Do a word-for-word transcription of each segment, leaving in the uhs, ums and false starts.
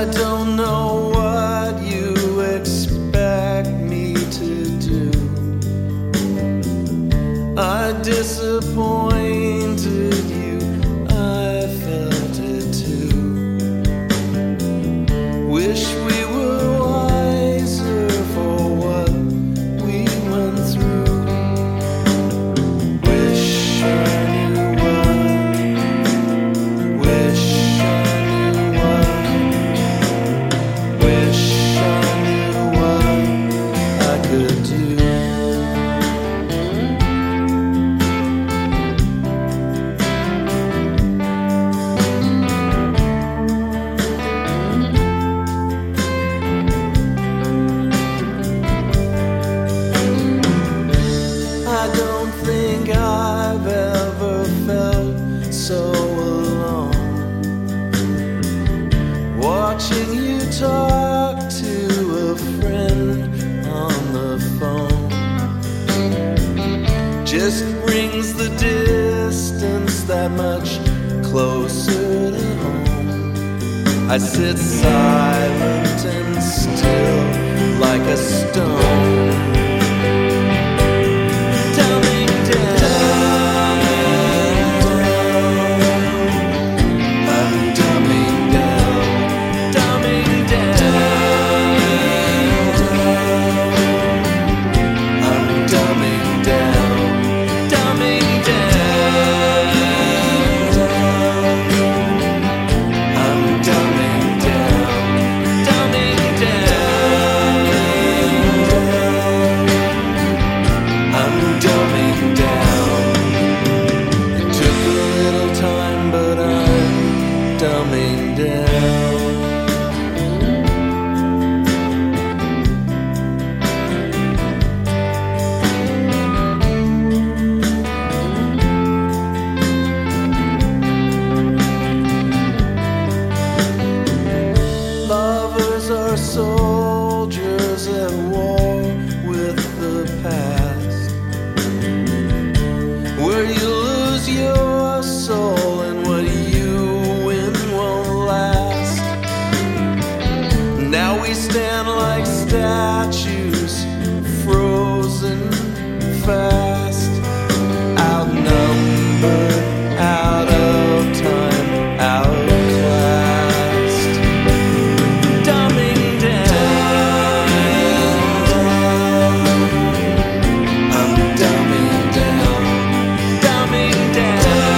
I don't know what you expect me to do. I disappointed you, I felt it too. Wish we were wiser for what we went through. Wish I knew what, wish I knew what, wish I knew what I could do. I don't think I've ever felt so alone. Watching you talk to a friend on the phone just brings the distance that much closer to home. I sit silent and still like a stone. Dumbing down. Lovers are soldiers at war with the past, where you lose your soul and what you now we stand like statues, frozen fast, outnumbered, out of time, outclassed. Dumbing down, I'm dumbing down, dumbing down.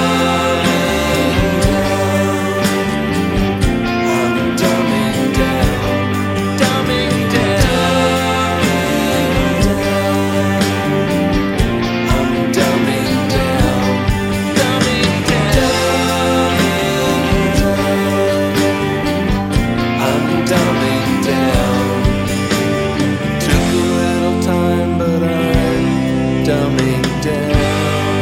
Dumbing down.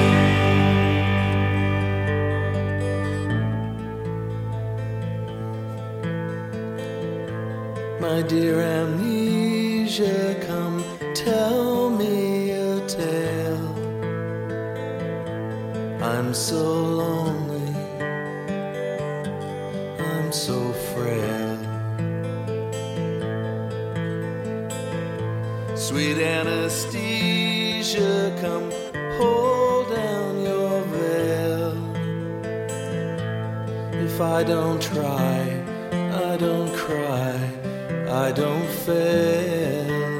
My dear amnesia, come tell me a tale. I'm so lonely, I'm so frail. Sweet anesthesia, come pull down your veil. If I don't try, I don't cry, I don't fail.